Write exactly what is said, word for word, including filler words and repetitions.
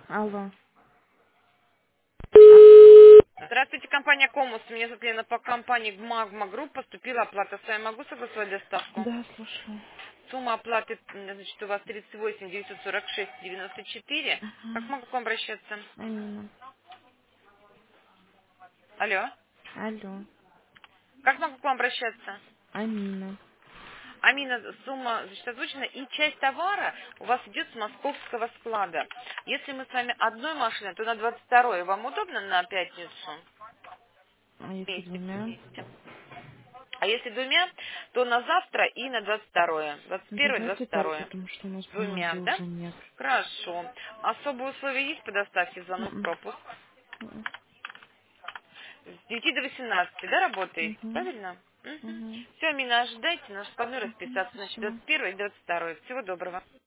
Алло. Здравствуйте, компания Комус. Меня зовут Лена. По компании Магма Групп поступила оплата. С вами могу согласовать доставку? Да, слушаю. Сумма оплаты, м, значит, у вас тридцать восемь девятьсот сорок шесть девяносто четыре. Как Ага. могу к вам обращаться? Амина. Алло. Алло. Как могу к вам обращаться? Амина. Амина, сумма, значит, озвучена, и часть товара у вас идет с московского склада. Если мы с вами одной машиной, то на двадцать второе. Вам удобно на пятницу? А если Вместе, двумя? вместе. А если двумя, то на завтра и на двадцать второе. двадцать первое, двадцать Давайте так, второе. потому что у нас бумаги Двумя, да? уже нет. Хорошо. Особые условия есть по доставке, звонок, Мгм. пропуск? Мгм. С девяти до восемнадцати, да, работаете? Мгм. Правильно? Угу. Мгм. Все, Амина, ожидайте, наш входной Мгм. расписаться, значит, Спасибо. двадцать первое и двадцать второе. Всего доброго.